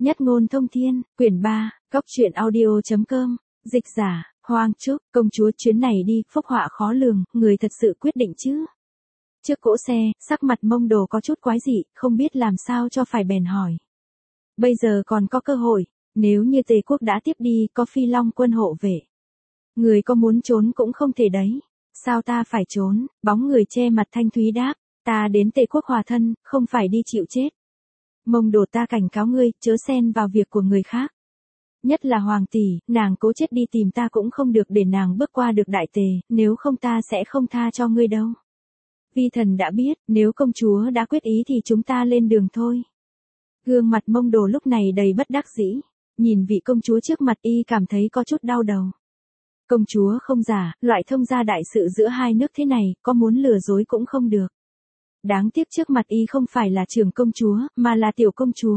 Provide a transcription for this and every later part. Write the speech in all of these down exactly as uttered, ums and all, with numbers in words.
Nhất ngôn thông thiên, quyển ba, góc truyện audio.com, dịch giả, Hoang Trúc, công chúa chuyến này đi, phúc họa khó lường, người thật sự quyết định chứ. Trước cỗ xe, sắc mặt Mông Đồ có chút quái dị, không biết làm sao cho phải bèn hỏi. Bây giờ còn có cơ hội, nếu như Tề quốc đã tiếp đi, có Phi Long quân hộ vệ. Người có muốn trốn cũng không thể đấy. Sao ta phải trốn, bóng người che mặt thanh thúy đáp, ta đến Tề quốc hòa thân, không phải đi chịu chết. Mông Đồ, ta cảnh cáo ngươi, chớ xen vào việc của người khác. Nhất là hoàng tỷ, nàng cố chết đi tìm ta cũng không được để nàng bước qua được đại tề, nếu không ta sẽ không tha cho ngươi đâu. Vi thần đã biết, nếu công chúa đã quyết ý thì chúng ta lên đường thôi. Gương mặt Mông Đồ lúc này đầy bất đắc dĩ, nhìn vị công chúa trước mặt y cảm thấy có chút đau đầu. Công chúa không giả, loại thông gia đại sự giữa hai nước thế này, có muốn lừa dối cũng không được. Đáng tiếc trước mặt y không phải là trưởng công chúa, mà là tiểu công chúa.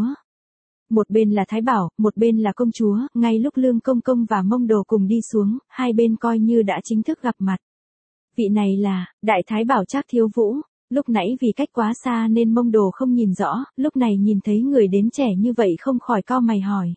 Một bên là Thái Bảo, một bên là công chúa, ngay lúc Lương Công Công và Mông Đồ cùng đi xuống, hai bên coi như đã chính thức gặp mặt. Vị này là, Đại Thái Bảo Trác Thiếu Vũ, lúc nãy vì cách quá xa nên Mông Đồ không nhìn rõ, lúc này nhìn thấy người đến trẻ như vậy không khỏi cau mày hỏi.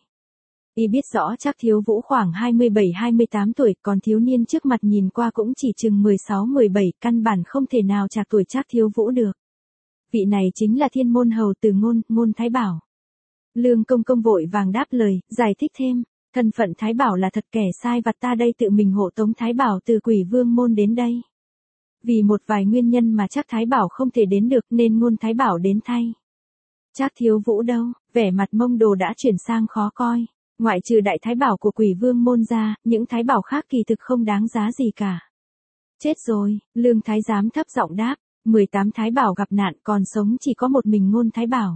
Y biết rõ Trác Thiếu Vũ khoảng hai mươi bảy hai mươi tám tuổi, còn thiếu niên trước mặt nhìn qua cũng chỉ chừng mười sáu mười bảy, căn bản không thể nào trạc tuổi Trác Thiếu Vũ được. Vị này chính là Thiên Môn Hầu Từ Ngôn, Ngôn Thái Bảo. Lương Công Công vội vàng đáp lời, giải thích thêm, thân phận Thái Bảo là thật, kẻ sai vặt ta đây tự mình hộ tống Thái Bảo từ Quỷ Vương môn đến đây. Vì một vài nguyên nhân mà Trác Thái Bảo không thể đến được nên Ngôn Thái Bảo đến thay. Trác Thiếu Vũ đâu? Vẻ mặt Mông Đồ đã chuyển sang khó coi. Ngoại trừ Đại Thái Bảo của Quỷ Vương môn ra, những Thái Bảo khác kỳ thực không đáng giá gì cả. Chết rồi, Lương Thái Giám thấp giọng đáp, mười tám Thái Bảo gặp nạn, còn sống chỉ có một mình Ngôn Thái Bảo.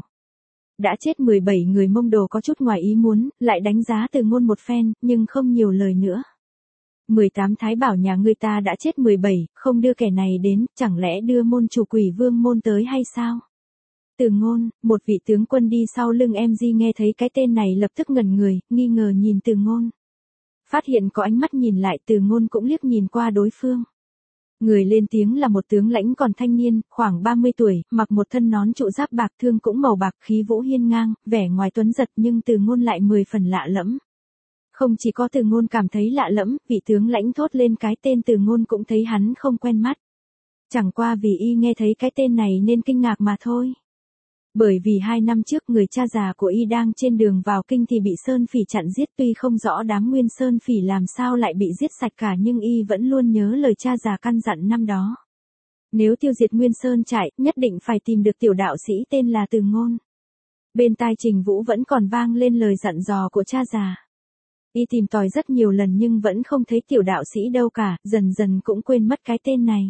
Đã chết mười bảy người. Mông Đồ có chút ngoài ý muốn, lại đánh giá Từ Ngôn một phen, nhưng không nhiều lời nữa. mười tám Thái Bảo nhà ngươi ta đã chết mười bảy, không đưa kẻ này đến, chẳng lẽ đưa môn chủ Quỷ Vương môn tới hay sao? Từ Ngôn, một vị tướng quân đi sau lưng em Di nghe thấy cái tên này lập tức ngẩn người, nghi ngờ nhìn Từ Ngôn. Phát hiện có ánh mắt nhìn lại, Từ Ngôn cũng liếc nhìn qua đối phương. Người lên tiếng là một tướng lãnh còn thanh niên, khoảng ba mươi tuổi, mặc một thân nón trụ giáp bạc, thương cũng màu bạc, khí vũ hiên ngang, vẻ ngoài tuấn giật nhưng Từ Ngôn lại mười phần lạ lẫm. Không chỉ có Từ Ngôn cảm thấy lạ lẫm, vị tướng lãnh thốt lên cái tên Từ Ngôn cũng thấy hắn không quen mắt. Chẳng qua vì y nghe thấy cái tên này nên kinh ngạc mà thôi. Bởi vì hai năm trước người cha già của y đang trên đường vào kinh thì bị Sơn Phỉ chặn giết, tuy không rõ đám Nguyên Sơn Phỉ làm sao lại bị giết sạch cả nhưng y vẫn luôn nhớ lời cha già căn dặn năm đó. Nếu tiêu diệt Nguyên Sơn trại, nhất định phải tìm được tiểu đạo sĩ tên là Từ Ngôn. Bên tai Trình Vũ vẫn còn vang lên lời dặn dò của cha già. Y tìm tòi rất nhiều lần nhưng vẫn không thấy tiểu đạo sĩ đâu cả, dần dần cũng quên mất cái tên này.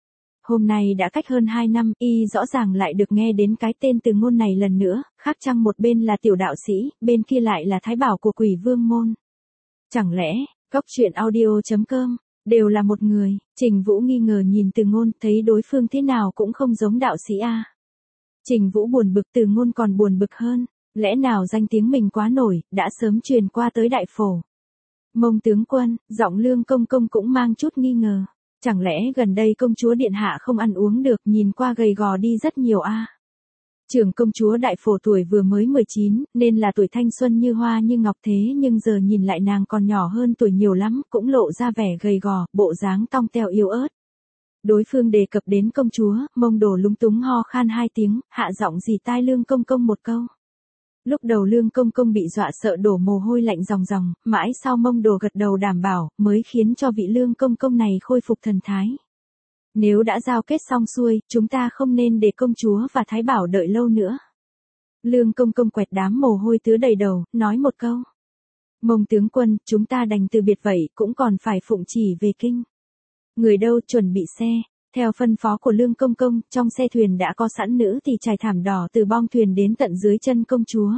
Hôm nay đã cách hơn hai năm, y rõ ràng lại được nghe đến cái tên Từ Ngôn này lần nữa, khác chăng một bên là tiểu đạo sĩ, bên kia lại là Thái Bảo của Quỷ Vương môn. Chẳng lẽ, góc truyện audio.com, đều là một người? Trình Vũ nghi ngờ nhìn Từ Ngôn, thấy đối phương thế nào cũng không giống đạo sĩ a. Trình Vũ buồn bực, Từ Ngôn còn buồn bực hơn, lẽ nào danh tiếng mình quá nổi, đã sớm truyền qua tới đại phổ. Mông tướng quân, giọng Lương Công Công cũng mang chút nghi ngờ. Chẳng lẽ gần đây công chúa điện hạ không ăn uống được, nhìn qua gầy gò đi rất nhiều a. À? Trưởng công chúa đại phổ tuổi vừa mới mười chín, nên là tuổi thanh xuân như hoa như ngọc thế nhưng giờ nhìn lại nàng còn nhỏ hơn tuổi nhiều lắm, cũng lộ ra vẻ gầy gò, bộ dáng tong teo yếu ớt. Đối phương đề cập đến công chúa, Mông Đồ lúng túng ho khan hai tiếng, hạ giọng dì tai Lương Công Công một câu. Lúc đầu Lương Công Công bị dọa sợ đổ mồ hôi lạnh ròng ròng, mãi sau Mông Đồ gật đầu đảm bảo, mới khiến cho vị Lương Công Công này khôi phục thần thái. Nếu đã giao kết xong xuôi, chúng ta không nên để công chúa và Thái Bảo đợi lâu nữa. Lương Công Công quẹt đám mồ hôi tứa đầy đầu, nói một câu. Mông tướng quân, chúng ta đành từ biệt vậy, cũng còn phải phụng chỉ về kinh. Người đâu chuẩn bị xe. Theo phân phó của Lương Công Công, trong xe thuyền đã có sẵn nữ thì trải thảm đỏ từ bong thuyền đến tận dưới chân công chúa.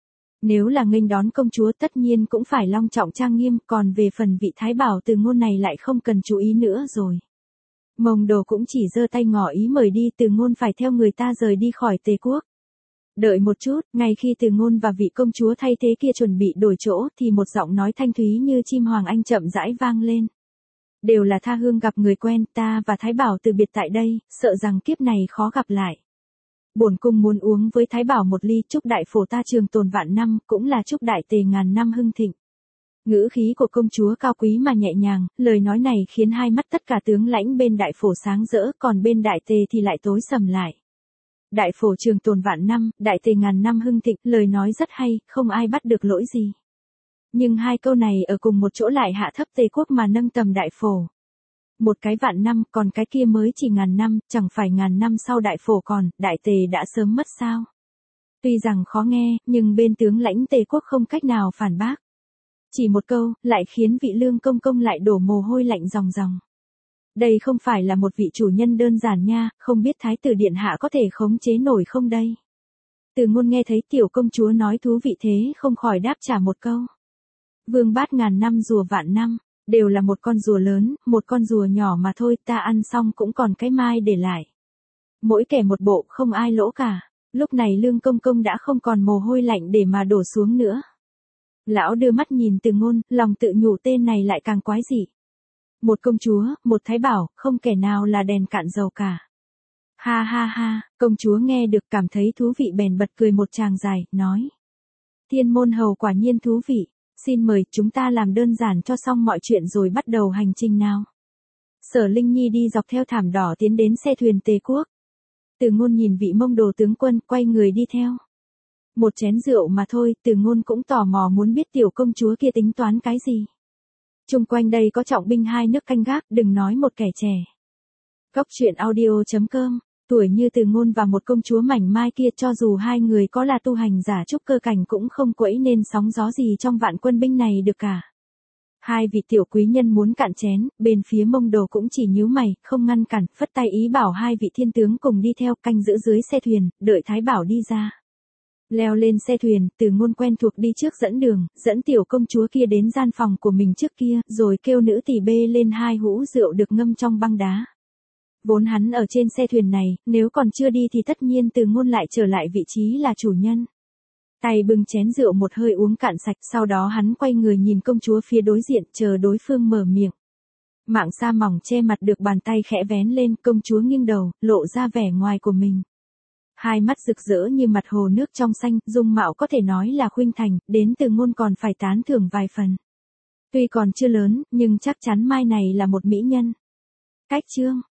Nếu là nghênh đón công chúa tất nhiên cũng phải long trọng trang nghiêm, còn về phần vị Thái Bảo Từ Ngôn này lại không cần chú ý nữa rồi. Mông Đồ cũng chỉ giơ tay ngỏ ý mời đi, Từ Ngôn phải theo người ta rời đi khỏi Tề quốc. Đợi một chút, ngay khi Từ Ngôn và vị công chúa thay thế kia chuẩn bị đổi chỗ thì một giọng nói thanh thúy như chim hoàng anh chậm rãi vang lên. Đều là tha hương gặp người quen, ta và Thái Bảo từ biệt tại đây, sợ rằng kiếp này khó gặp lại. Bổn cung muốn uống với Thái Bảo một ly, chúc đại phổ ta trường tồn vạn năm, cũng là chúc đại tề ngàn năm hưng thịnh. Ngữ khí của công chúa cao quý mà nhẹ nhàng, lời nói này khiến hai mắt tất cả tướng lãnh bên đại phổ sáng rỡ, còn bên đại tề thì lại tối sầm lại. Đại phổ trường tồn vạn năm, đại tề ngàn năm hưng thịnh, lời nói rất hay, không ai bắt được lỗi gì. Nhưng hai câu này ở cùng một chỗ lại hạ thấp Tề quốc mà nâng tầm đại phổ. Một cái vạn năm, còn cái kia mới chỉ ngàn năm, chẳng phải ngàn năm sau đại phổ còn, đại tề đã sớm mất sao. Tuy rằng khó nghe, nhưng bên tướng lãnh Tề quốc không cách nào phản bác. Chỉ một câu, lại khiến vị Lương công công lại đổ mồ hôi lạnh ròng ròng. Đây không phải là một vị chủ nhân đơn giản nha, không biết thái tử điện hạ có thể khống chế nổi không đây. Từ Ngôn nghe thấy tiểu công chúa nói thú vị thế không khỏi đáp trả một câu. Vương bát ngàn năm rùa vạn năm, đều là một con rùa lớn, một con rùa nhỏ mà thôi, ta ăn xong cũng còn cái mai để lại. Mỗi kẻ một bộ, không ai lỗ cả. Lúc này Lương công công đã không còn mồ hôi lạnh để mà đổ xuống nữa. Lão đưa mắt nhìn Từ Ngôn, lòng tự nhủ tên này lại càng quái dị. Một công chúa, một thái bảo, không kẻ nào là đèn cạn dầu cả. Ha ha ha, công chúa nghe được cảm thấy thú vị bèn bật cười một tràng dài, nói. Thiên môn hầu quả nhiên thú vị, xin mời chúng ta làm đơn giản cho xong mọi chuyện rồi bắt đầu hành trình nào. Sở Linh Nhi đi dọc theo thảm đỏ tiến đến xe thuyền Tề quốc. Từ Ngôn nhìn vị Mông Đồ tướng quân quay người đi theo. Một chén rượu mà thôi, Từ Ngôn cũng tò mò muốn biết tiểu công chúa kia tính toán cái gì. Chung quanh đây có trọng binh hai nước canh gác, đừng nói một kẻ trẻ. Góc truyện audio chấm com, tuổi như Từ Ngôn và một công chúa mảnh mai kia, cho dù hai người có là tu hành giả trúc cơ cảnh cũng không quẫy nên sóng gió gì trong vạn quân binh này được cả. Hai vị tiểu quý nhân muốn cạn chén, bên phía Mông Đồ cũng chỉ nhíu mày, không ngăn cản, phất tay ý bảo hai vị thiên tướng cùng đi theo, canh giữ dưới xe thuyền, đợi Thái Bảo đi ra. Leo lên xe thuyền, Từ Ngôn quen thuộc đi trước dẫn đường, dẫn tiểu công chúa kia đến gian phòng của mình trước kia, rồi kêu nữ tỳ bê lên hai hũ rượu được ngâm trong băng đá. Vốn hắn ở trên xe thuyền này, nếu còn chưa đi thì tất nhiên Từ Ngôn lại trở lại vị trí là chủ nhân. Tay bưng chén rượu một hơi uống cạn sạch, sau đó hắn quay người nhìn công chúa phía đối diện, chờ đối phương mở miệng. Mảng sa mỏng che mặt được bàn tay khẽ vén lên, công chúa nghiêng đầu, lộ ra vẻ ngoài của mình. Hai mắt rực rỡ như mặt hồ nước trong xanh, dung mạo có thể nói là khuynh thành, đến Từ Ngôn còn phải tán thưởng vài phần. Tuy còn chưa lớn, nhưng chắc chắn mai này là một mỹ nhân. Cách chương